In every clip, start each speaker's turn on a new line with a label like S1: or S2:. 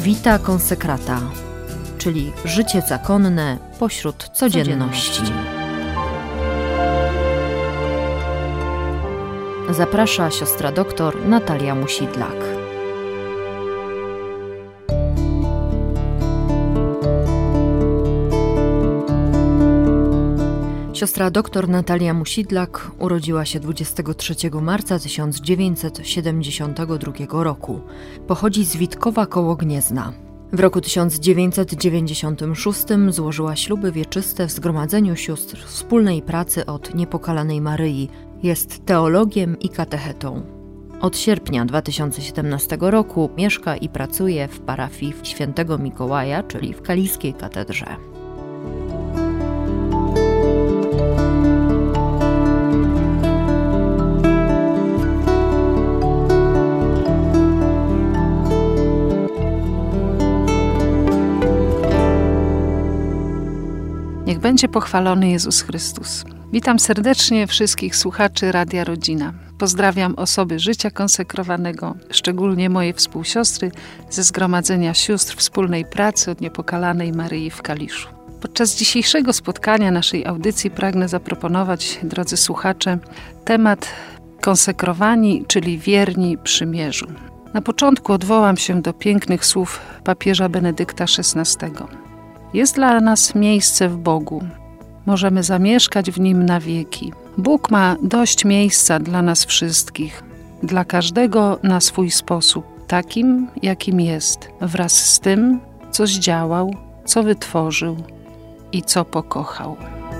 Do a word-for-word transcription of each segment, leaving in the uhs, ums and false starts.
S1: Vita consecrata, czyli życie zakonne pośród codzienności. Zaprasza siostra doktor Natalia Musidlak. Siostra doktor Natalia Musidlak urodziła się dwudziestego trzeciego marca tysiąc dziewięćset siedemdziesiątego drugiego roku. Pochodzi z Witkowa koło Gniezna. W roku tysiąc dziewięćset dziewięćdziesiątym szóstym złożyła śluby wieczyste w Zgromadzeniu Sióstr Wspólnej Pracy od Niepokalanej Maryi. Jest teologiem i katechetą. Od sierpnia dwa tysiące siedemnastego roku mieszka i pracuje w parafii Świętego Mikołaja, czyli w Kaliskiej Katedrze.
S2: Niech będzie pochwalony Jezus Chrystus. Witam serdecznie wszystkich słuchaczy Radia Rodzina. Pozdrawiam osoby życia konsekrowanego, szczególnie moje współsiostry ze Zgromadzenia Sióstr Wspólnej Pracy od Niepokalanej Maryi w Kaliszu. Podczas dzisiejszego spotkania naszej audycji pragnę zaproponować, drodzy słuchacze, temat konsekrowani, czyli wierni przymierzu. Na początku odwołam się do pięknych słów papieża Benedykta szesnastego. Jest dla nas miejsce w Bogu. Możemy zamieszkać w Nim na wieki. Bóg ma dość miejsca dla nas wszystkich, dla każdego na swój sposób, takim, jakim jest, wraz z tym, co zdziałał, co wytworzył i co pokochał.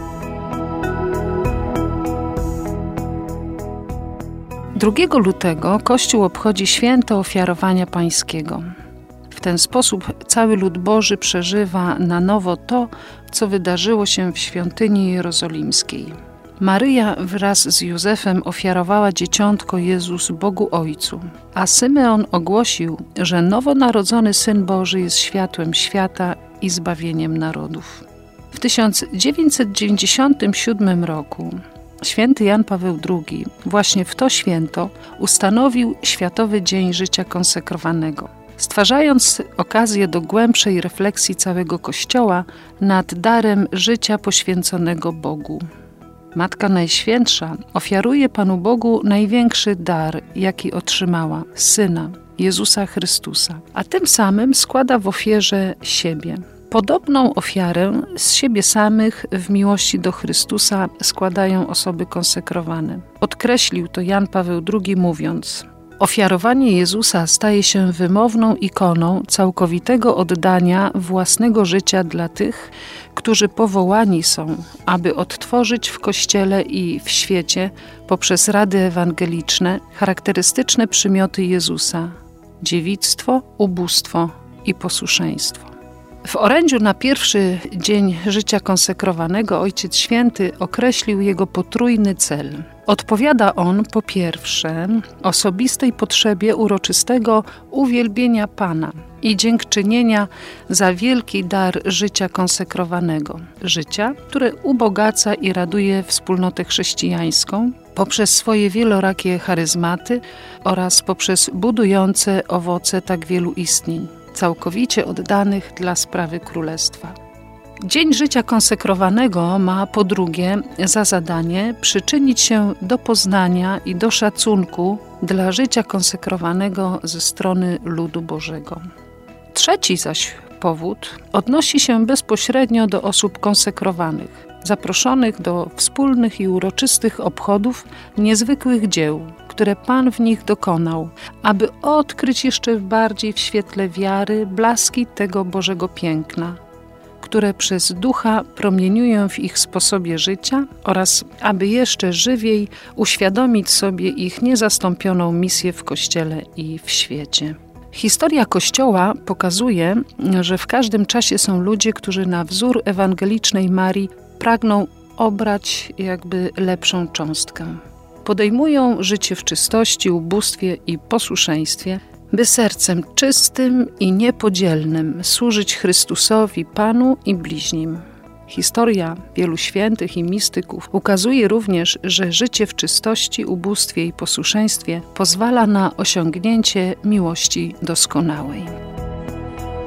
S2: drugiego lutego Kościół obchodzi święto ofiarowania pańskiego. W ten sposób cały lud Boży przeżywa na nowo to, co wydarzyło się w świątyni jerozolimskiej. Maryja wraz z Józefem ofiarowała dzieciątko Jezus Bogu Ojcu, a Symeon ogłosił, że nowonarodzony Syn Boży jest światłem świata i zbawieniem narodów. W tysiąc dziewięćset dziewięćdziesiątym siódmym roku święty Jan Paweł drugi właśnie w to święto ustanowił Światowy Dzień Życia Konsekrowanego, stwarzając okazję do głębszej refleksji całego Kościoła nad darem życia poświęconego Bogu. Matka Najświętsza ofiaruje Panu Bogu największy dar, jaki otrzymała, Syna, Jezusa Chrystusa, a tym samym składa w ofierze siebie. Podobną ofiarę z siebie samych w miłości do Chrystusa składają osoby konsekrowane. Podkreślił to Jan Paweł drugi mówiąc: ofiarowanie Jezusa staje się wymowną ikoną całkowitego oddania własnego życia dla tych, którzy powołani są, aby odtworzyć w Kościele i w świecie poprzez rady ewangeliczne charakterystyczne przymioty Jezusa: dziewictwo, ubóstwo i posłuszeństwo. W orędziu na pierwszy dzień życia konsekrowanego Ojciec Święty określił jego potrójny cel. Odpowiada on po pierwsze osobistej potrzebie uroczystego uwielbienia Pana i dziękczynienia za wielki dar życia konsekrowanego. Życia, które ubogaca i raduje wspólnotę chrześcijańską poprzez swoje wielorakie charyzmaty oraz poprzez budujące owoce tak wielu istnień, całkowicie oddanych dla sprawy Królestwa. Dzień Życia Konsekrowanego ma po drugie za zadanie przyczynić się do poznania i do szacunku dla życia konsekrowanego ze strony ludu Bożego. Trzeci zaś powód odnosi się bezpośrednio do osób konsekrowanych, zaproszonych do wspólnych i uroczystych obchodów niezwykłych dzieł, które Pan w nich dokonał, aby odkryć jeszcze bardziej w świetle wiary blaski tego Bożego piękna, które przez Ducha promieniują w ich sposobie życia oraz aby jeszcze żywiej uświadomić sobie ich niezastąpioną misję w Kościele i w świecie. Historia Kościoła pokazuje, że w każdym czasie są ludzie, którzy na wzór ewangelicznej Marii pragną obrać jakby lepszą cząstkę. Podejmują życie w czystości, ubóstwie i posłuszeństwie, by sercem czystym i niepodzielnym służyć Chrystusowi, Panu i bliźnim. Historia wielu świętych i mistyków ukazuje również, że życie w czystości, ubóstwie i posłuszeństwie pozwala na osiągnięcie miłości doskonałej.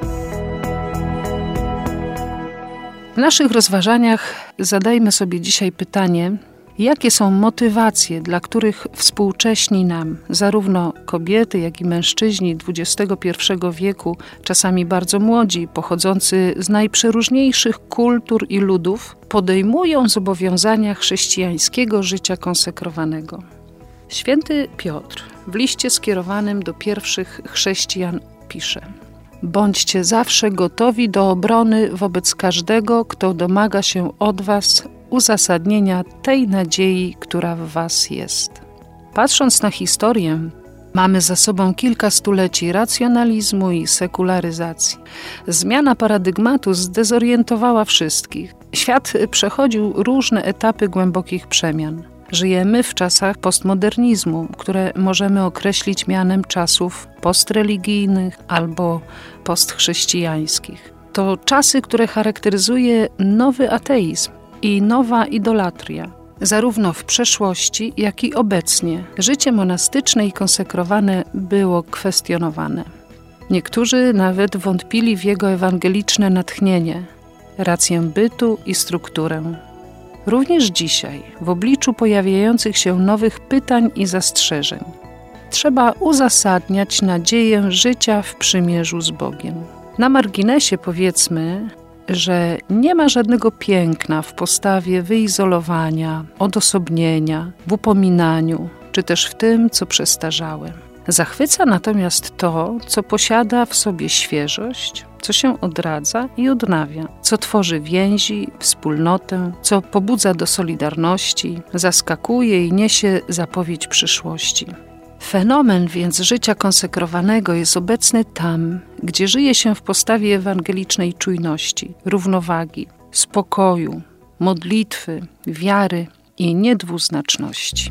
S2: W naszych rozważaniach zadajmy sobie dzisiaj pytanie, jakie są motywacje, dla których współcześni nam, zarówno kobiety, jak i mężczyźni dwudziestego pierwszego wieku, czasami bardzo młodzi, pochodzący z najprzeróżniejszych kultur i ludów, podejmują zobowiązania chrześcijańskiego życia konsekrowanego. Święty Piotr w liście skierowanym do pierwszych chrześcijan pisze: bądźcie zawsze gotowi do obrony wobec każdego, kto domaga się od was uzasadnienia tej nadziei, która w was jest. Patrząc na historię, mamy za sobą kilka stuleci racjonalizmu i sekularyzacji. Zmiana paradygmatu zdezorientowała wszystkich. Świat przechodził różne etapy głębokich przemian. Żyjemy w czasach postmodernizmu, które możemy określić mianem czasów postreligijnych albo postchrześcijańskich. To czasy, które charakteryzuje nowy ateizm i nowa idolatria. Zarówno w przeszłości, jak i obecnie życie monastyczne i konsekrowane było kwestionowane. Niektórzy nawet wątpili w jego ewangeliczne natchnienie, rację bytu i strukturę. Również dzisiaj, w obliczu pojawiających się nowych pytań i zastrzeżeń, trzeba uzasadniać nadzieję życia w przymierzu z Bogiem. Na marginesie powiedzmy, że nie ma żadnego piękna w postawie wyizolowania, odosobnienia, w upominaniu, czy też w tym, co przestarzałe. Zachwyca natomiast to, co posiada w sobie świeżość, co się odradza i odnawia, co tworzy więzi, wspólnotę, co pobudza do solidarności, zaskakuje i niesie zapowiedź przyszłości. Fenomen więc życia konsekrowanego jest obecny tam, gdzie żyje się w postawie ewangelicznej czujności, równowagi, spokoju, modlitwy, wiary i niedwuznaczności.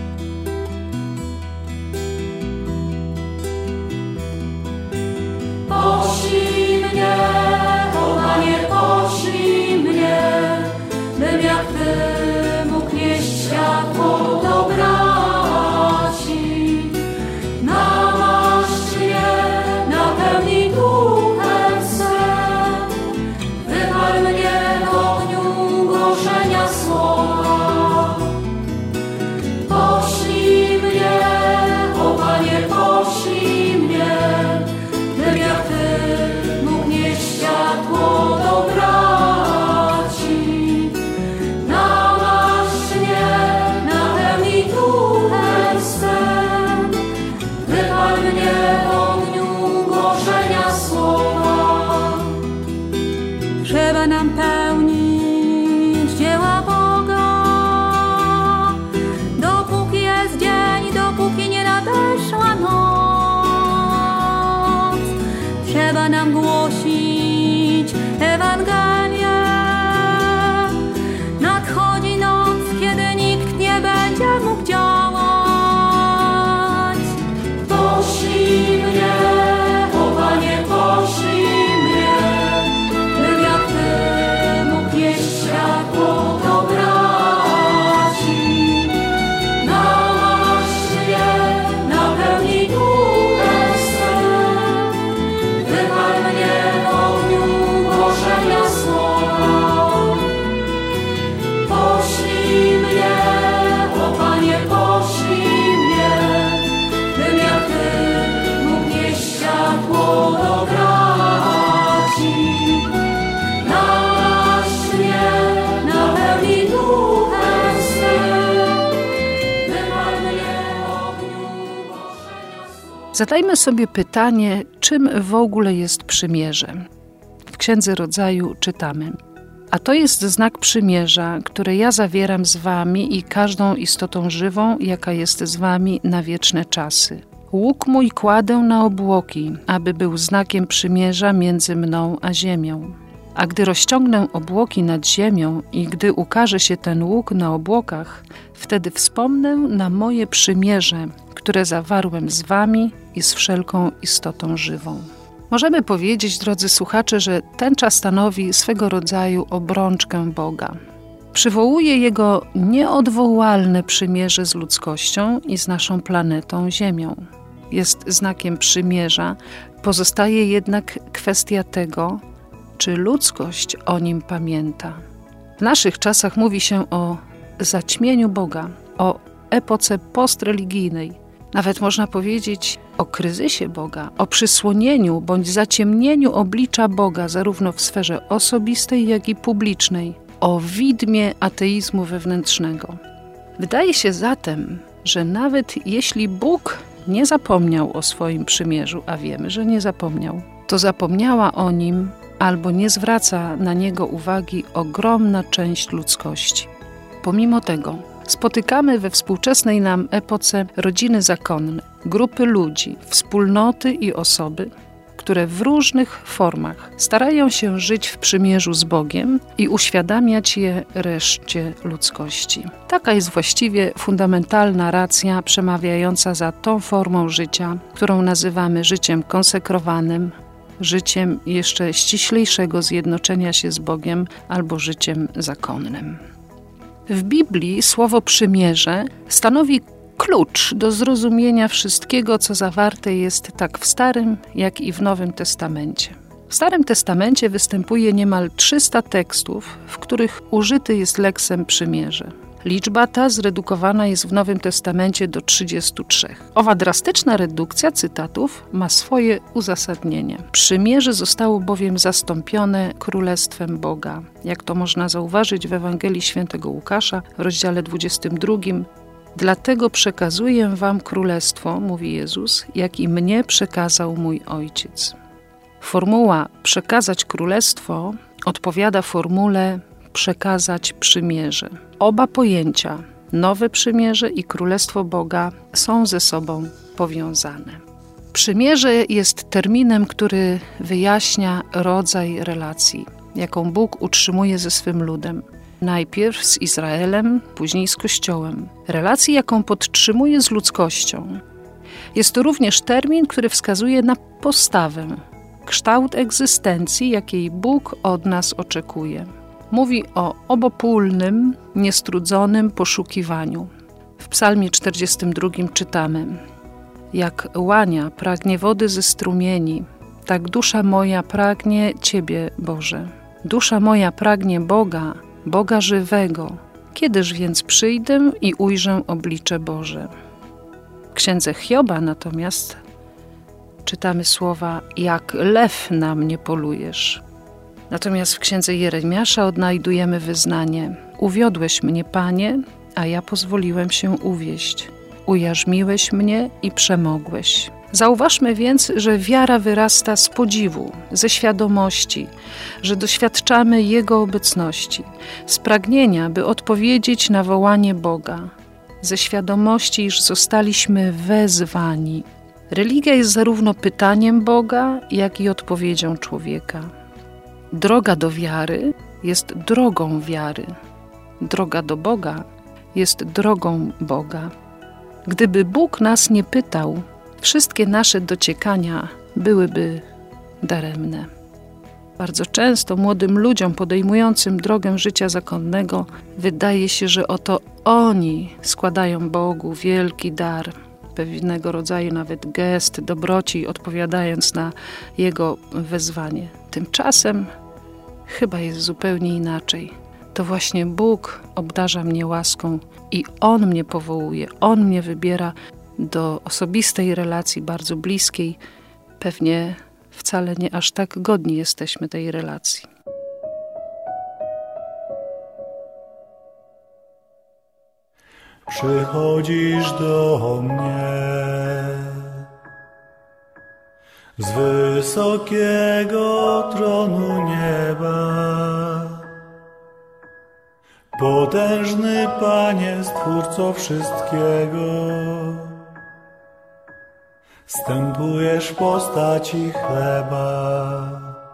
S3: Poślij mnie, o Panie, poślij mnie, bym jak Ty mógł nieść światło do braci. Namaszcz mnie, napełnij duchem swym, wypal mnie w ogniu głoszenia słowa. Poślij mnie, o Panie, poślij mnie, bym jak Ty mógł nieść światło do braci. Namaszcz mnie, napełnij duchem swym, wypal mnie w ogniu głoszenia słowa. Trzeba nam pełnić dzieła Boga, dopóki jest dzień, dopóki nie nadeszła noc. Trzeba nam głosić Ewangelię. Nadchodzi noc, kiedy nikt nie będzie mógł działać. Poślij mnie, o Panie, poślij mnie, bym jak Ty mógł nieść światło do braci. Namaszcz mnie, napełnij duchem swym, wypal mnie w ogniu głoszenia słowa. Poślij mnie, o Panie, poślij mnie, bym jak Ty mógł nieść światło do braci. Namaszcz mnie, napełnij duchem swym, wypal mnie w ogniu głoszenia słowa.
S2: Zadajmy sobie pytanie, czym w ogóle jest przymierze. W Księdze Rodzaju czytamy: a to jest znak przymierza, które ja zawieram z wami i każdą istotą żywą, jaka jest z wami na wieczne czasy. Łuk mój kładę na obłoki, aby był znakiem przymierza między mną a ziemią. A gdy rozciągnę obłoki nad ziemią i gdy ukaże się ten łuk na obłokach, wtedy wspomnę na moje przymierze, które zawarłem z wami i z wszelką istotą żywą. Możemy powiedzieć, drodzy słuchacze, że tęcza stanowi swego rodzaju obrączkę Boga. Przywołuje Jego nieodwołalne przymierze z ludzkością i z naszą planetą Ziemią. Jest znakiem przymierza, pozostaje jednak kwestia tego, czy ludzkość o nim pamięta. W naszych czasach mówi się o zaćmieniu Boga, o epoce postreligijnej. Nawet można powiedzieć o kryzysie Boga, o przysłonieniu bądź zaciemnieniu oblicza Boga zarówno w sferze osobistej, jak i publicznej, o widmie ateizmu wewnętrznego. Wydaje się zatem, że nawet jeśli Bóg nie zapomniał o swoim przymierzu, a wiemy, że nie zapomniał, to zapomniała o nim albo nie zwraca na niego uwagi ogromna część ludzkości. Pomimo tego spotykamy we współczesnej nam epoce rodziny zakonne, grupy ludzi, wspólnoty i osoby, które w różnych formach starają się żyć w przymierzu z Bogiem i uświadamiać je reszcie ludzkości. Taka jest właściwie fundamentalna racja przemawiająca za tą formą życia, którą nazywamy życiem konsekrowanym, życiem jeszcze ściślejszego zjednoczenia się z Bogiem albo życiem zakonnym. W Biblii słowo przymierze stanowi klucz do zrozumienia wszystkiego, co zawarte jest tak w Starym, jak i w Nowym Testamencie. W Starym Testamencie występuje niemal trzysta tekstów, w których użyty jest leksem przymierze. Liczba ta zredukowana jest w Nowym Testamencie do trzydziestu trzech. Owa drastyczna redukcja cytatów ma swoje uzasadnienie. Przymierze zostało bowiem zastąpione Królestwem Boga. Jak to można zauważyć w Ewangelii Świętego Łukasza w rozdziale dwudziestym drugim. Dlatego przekazuję wam królestwo, mówi Jezus, jak i mnie przekazał mój Ojciec. Formuła przekazać królestwo odpowiada formule przekazać przymierze. Oba pojęcia, nowe przymierze i królestwo Boga, są ze sobą powiązane. Przymierze jest terminem, który wyjaśnia rodzaj relacji, jaką Bóg utrzymuje ze swym ludem. Najpierw z Izraelem, później z Kościołem. Relacji, jaką podtrzymuje z ludzkością. Jest to również termin, który wskazuje na postawę, kształt egzystencji, jakiej Bóg od nas oczekuje. Mówi o obopólnym, niestrudzonym poszukiwaniu. W Psalmie czterdziestym drugim czytamy: jak łania pragnie wody ze strumieni, tak dusza moja pragnie Ciebie, Boże. Dusza moja pragnie Boga, Boga żywego. Kiedyż więc przyjdę i ujrzę oblicze Boże? W księdze Hioba natomiast czytamy słowa: jak lew na mnie polujesz. Natomiast w księdze Jeremiasza odnajdujemy wyznanie: uwiodłeś mnie, Panie, a ja pozwoliłem się uwieść. Ujarzmiłeś mnie i przemogłeś. Zauważmy więc, że wiara wyrasta z podziwu, ze świadomości, że doświadczamy Jego obecności, z pragnienia, by odpowiedzieć na wołanie Boga, ze świadomości, iż zostaliśmy wezwani. Religia jest zarówno pytaniem Boga, jak i odpowiedzią człowieka. Droga do wiary jest drogą wiary. Droga do Boga jest drogą Boga. Gdyby Bóg nas nie pytał, wszystkie nasze dociekania byłyby daremne. Bardzo często młodym ludziom podejmującym drogę życia zakonnego wydaje się, że oto oni składają Bogu wielki dar, pewnego rodzaju nawet gest dobroci, odpowiadając na Jego wezwanie. Tymczasem chyba jest zupełnie inaczej. To właśnie Bóg obdarza mnie łaską i On mnie powołuje, On mnie wybiera do osobistej relacji, bardzo bliskiej. Pewnie wcale nie aż tak godni jesteśmy tej relacji.
S4: Przychodzisz do mnie z wysokiego tronu nieba, potężny Panie, Stwórco wszystkiego. Wstępujesz w postaci chleba.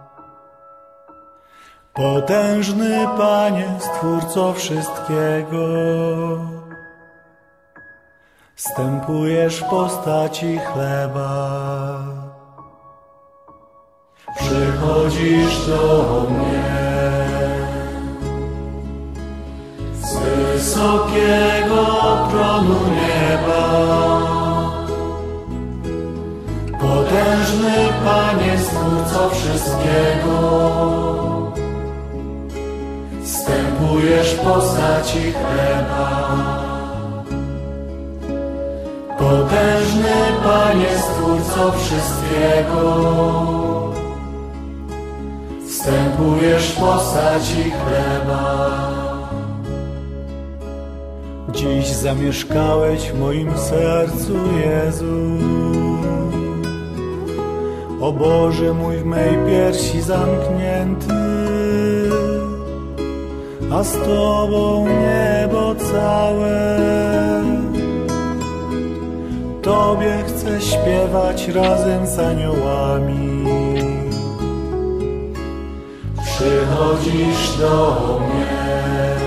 S4: Potężny Panie, Stwórco wszystkiego. Wstępujesz w postaci chleba. Przychodzisz do mnie z wysokiego tronu nieba. Potężny Panie, Stwórco wszystkiego. wstępujesz w postaci chleba. Potężny Panie, Stwórco wszystkiego, wstępujesz w postaci chleba. Dziś zamieszkałeś w moim sercu, Jezu. O Boże mój, w mej piersi zamknięty, a z Tobą niebo całe. Tobie chcę śpiewać razem z aniołami. Przychodzisz do mnie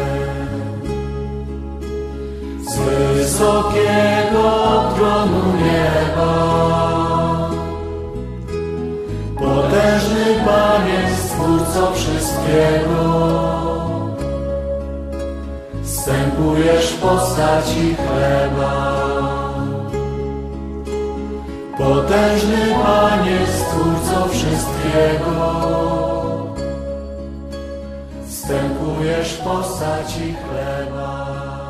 S4: z wysokiego tronu nieba. Potężny Panie, Stwórco wszystkiego, wstępujesz w postaci chleba. Potężny Panie, Stwórco wszystkiego, wstępujesz w postaci chleba.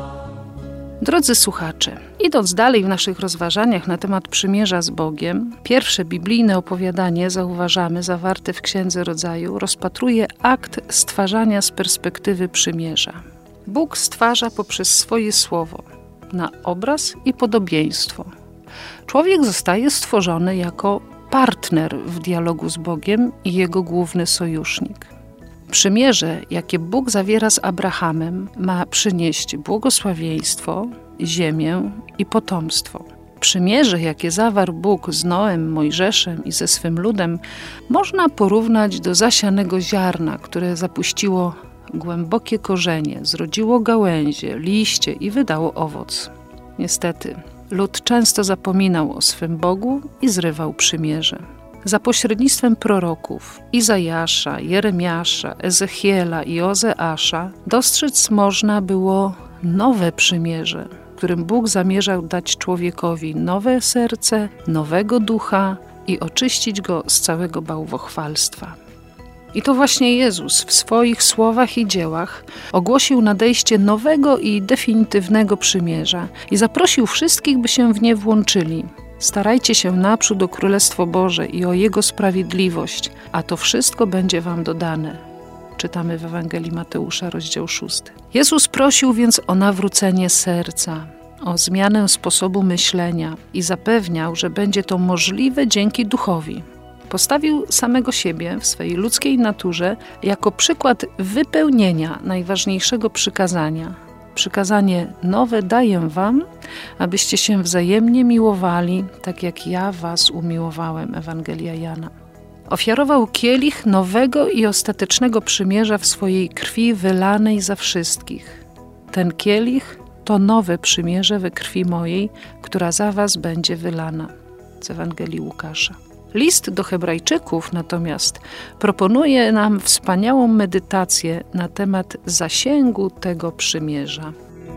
S2: Drodzy słuchacze, idąc dalej w naszych rozważaniach na temat przymierza z Bogiem, pierwsze biblijne opowiadanie, zauważamy, zawarte w Księdze Rodzaju, rozpatruje akt stwarzania z perspektywy przymierza. Bóg stwarza poprzez swoje słowo, na obraz i podobieństwo. Człowiek zostaje stworzony jako partner w dialogu z Bogiem i jego główny sojusznik. Przymierze, jakie Bóg zawiera z Abrahamem, ma przynieść błogosławieństwo, ziemię i potomstwo. Przymierze, jakie zawarł Bóg z Noem, Mojżeszem i ze swym ludem, można porównać do zasianego ziarna, które zapuściło głębokie korzenie, zrodziło gałęzie, liście i wydało owoc. Niestety, lud często zapominał o swym Bogu i zrywał przymierze. Za pośrednictwem proroków Izajasza, Jeremiasza, Ezechiela i Ozeasza dostrzec można było nowe przymierze, którym Bóg zamierzał dać człowiekowi nowe serce, nowego ducha i oczyścić go z całego bałwochwalstwa. I to właśnie Jezus w swoich słowach i dziełach ogłosił nadejście nowego i definitywnego przymierza i zaprosił wszystkich, by się w nie włączyli. Starajcie się naprzód o Królestwo Boże i o Jego sprawiedliwość, a to wszystko będzie wam dodane. Czytamy w Ewangelii Mateusza, rozdział szósty. Jezus prosił więc o nawrócenie serca, o zmianę sposobu myślenia i zapewniał, że będzie to możliwe dzięki Duchowi. Postawił samego siebie w swej ludzkiej naturze jako przykład wypełnienia najważniejszego przykazania. Przykazanie nowe daję wam, abyście się wzajemnie miłowali, tak jak ja was umiłowałem. Ewangelia Jana. Ofiarował kielich nowego i ostatecznego przymierza w swojej krwi wylanej za wszystkich. Ten kielich to nowe przymierze we krwi mojej, która za was będzie wylana. Z Ewangelii Łukasza. List do Hebrajczyków natomiast proponuje nam wspaniałą medytację na temat zasięgu tego przymierza.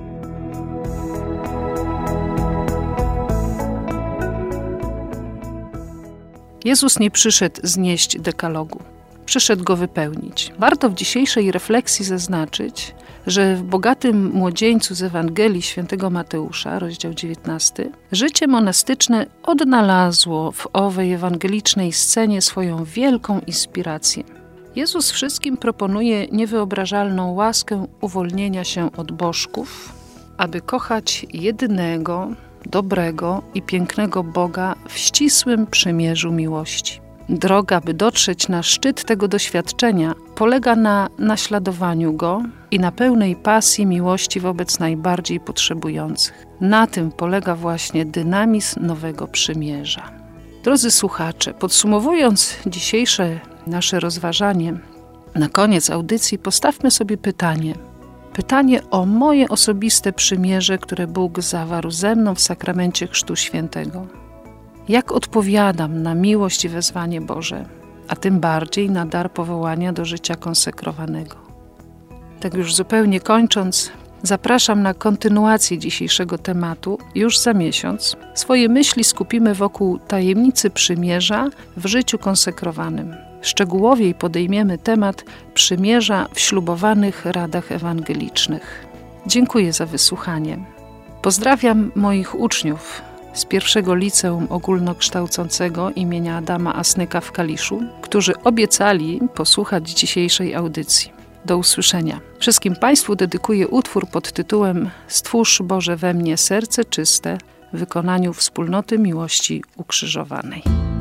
S2: Jezus nie przyszedł znieść dekalogu, przyszedł go wypełnić. Warto w dzisiejszej refleksji zaznaczyć, że w bogatym młodzieńcu z Ewangelii Świętego Mateusza, rozdział dziewiętnasty, życie monastyczne odnalazło w owej ewangelicznej scenie swoją wielką inspirację. Jezus wszystkim proponuje niewyobrażalną łaskę uwolnienia się od bożków, aby kochać jedynego, dobrego i pięknego Boga w ścisłym przymierzu miłości. Droga, by dotrzeć na szczyt tego doświadczenia, polega na naśladowaniu Go i na pełnej pasji miłości wobec najbardziej potrzebujących. Na tym polega właśnie dynamizm nowego przymierza. Drodzy słuchacze, podsumowując dzisiejsze nasze rozważanie, na koniec audycji postawmy sobie pytanie. Pytanie o moje osobiste przymierze, które Bóg zawarł ze mną w sakramencie Chrztu Świętego. Jak odpowiadam na miłość i wezwanie Boże, a tym bardziej na dar powołania do życia konsekrowanego? Tak już zupełnie kończąc, Zapraszam na kontynuację dzisiejszego tematu już za miesiąc. Swoje myśli skupimy wokół tajemnicy przymierza w życiu konsekrowanym. Szczegółowiej podejmiemy temat przymierza w ślubowanych radach ewangelicznych. Dziękuję za wysłuchanie. Pozdrawiam moich uczniów z pierwszego liceum ogólnokształcącego imienia Adama Asnyka w Kaliszu, którzy obiecali posłuchać dzisiejszej audycji. Do usłyszenia. Wszystkim Państwu dedykuję utwór pod tytułem Stwórz Boże we mnie serce czyste w wykonaniu Wspólnoty Miłości Ukrzyżowanej.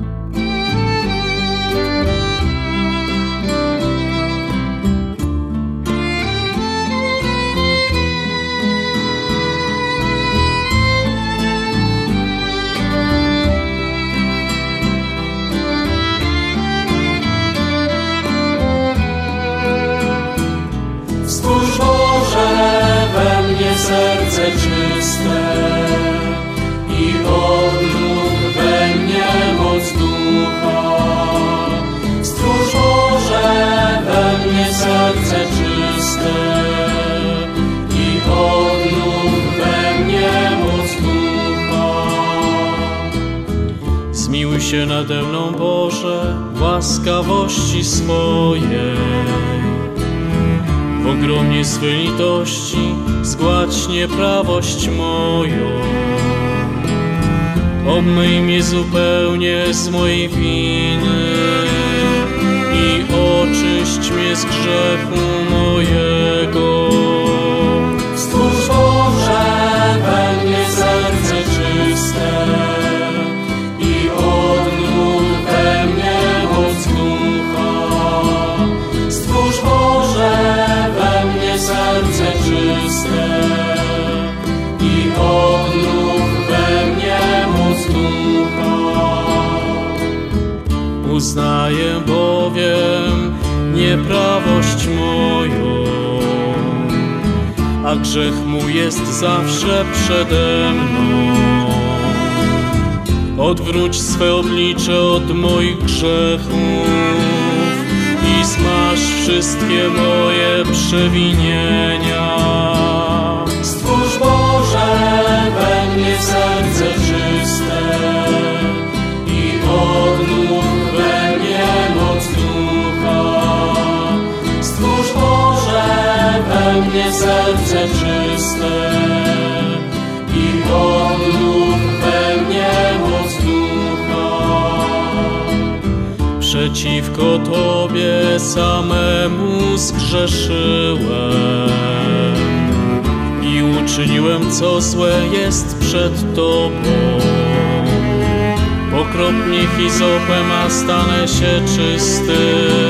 S3: Stwórz Boże we mnie serce czyste i odnów we mnie moc ducha. Stwórz Boże we mnie serce czyste i odnów we mnie moc ducha.
S4: Zmiłuj się nade mną, Boże, w łaskawości swojej. W ogromnie swej litości zgładź nieprawość moją. Obmyj mnie zupełnie z mojej winy i oczyść mnie z grzechu mojego.
S3: Stwórz Boże we mnie serce czyste i odnów we mnie moc ducha. Stwórz Boże we mnie serce czyste i odnów we mnie moc ducha.
S4: Uznaję bowiem nieprawość moją, a grzech mój jest zawsze przede mną. Odwróć swe oblicze od moich grzechów i zmaż wszystkie moje przewinienia.
S3: Stwórz Boże we mnie serce czyste i odnów we mnie moc ducha. Stwórz Boże we mnie serce czyste i odnów we mnie moc ducha.
S4: Przeciwko Tobie samemu zgrzeszyłem i uczyniłem, co złe jest przed Tobą. Pokrop mnie hizopem, a stanę się czysty.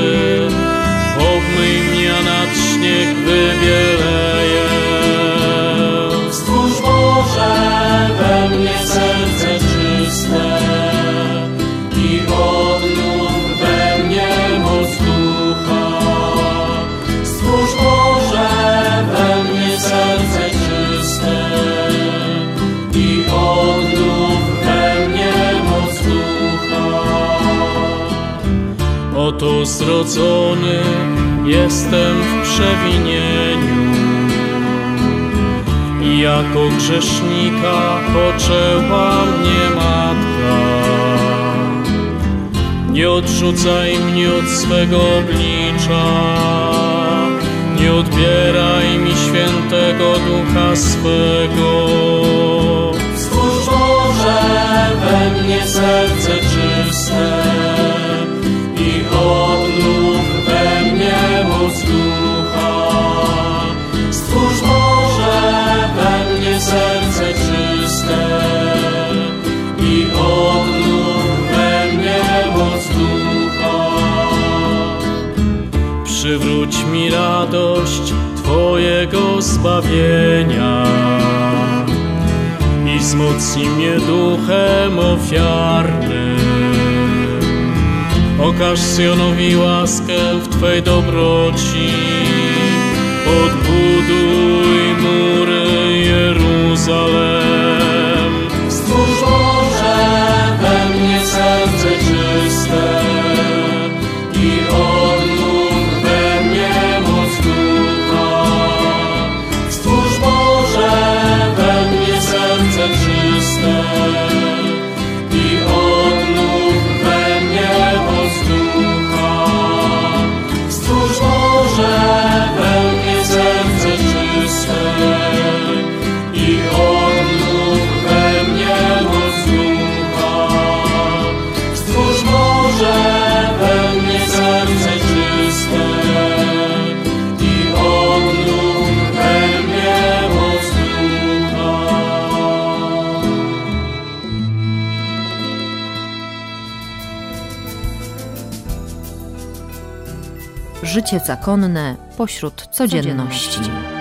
S4: Obmyj mnie, a nad śnieg wybieleję.
S3: Stwórz Boże we mnie serce czyste i odnów we mnie moc ducha. Stwórz Boże we mnie serce czyste i odnów we mnie moc ducha.
S4: Oto zrodzony jestem w przewinieniu i jako grzesznika poczęła mnie matka. Nie odrzucaj mnie od swego oblicza, nie odbieraj mi świętego ducha swego.
S3: Stwórz Boże we mnie serce czyste i odnów we mnie moc ducha. Stwórz Boże we mnie serce czyste i odnów we mnie moc ducha.
S4: Przywróć mi radość Twojego zbawienia i wzmocnij mnie duchem ofiarnym. Okaż Syjonowi łaskę w Twej dobroci, odbuduj mury Jeruzalem.
S3: Stwórz Boże we mnie serce czyste i odnów we mnie moc ducha. Stwórz
S1: życie zakonne pośród codzienności.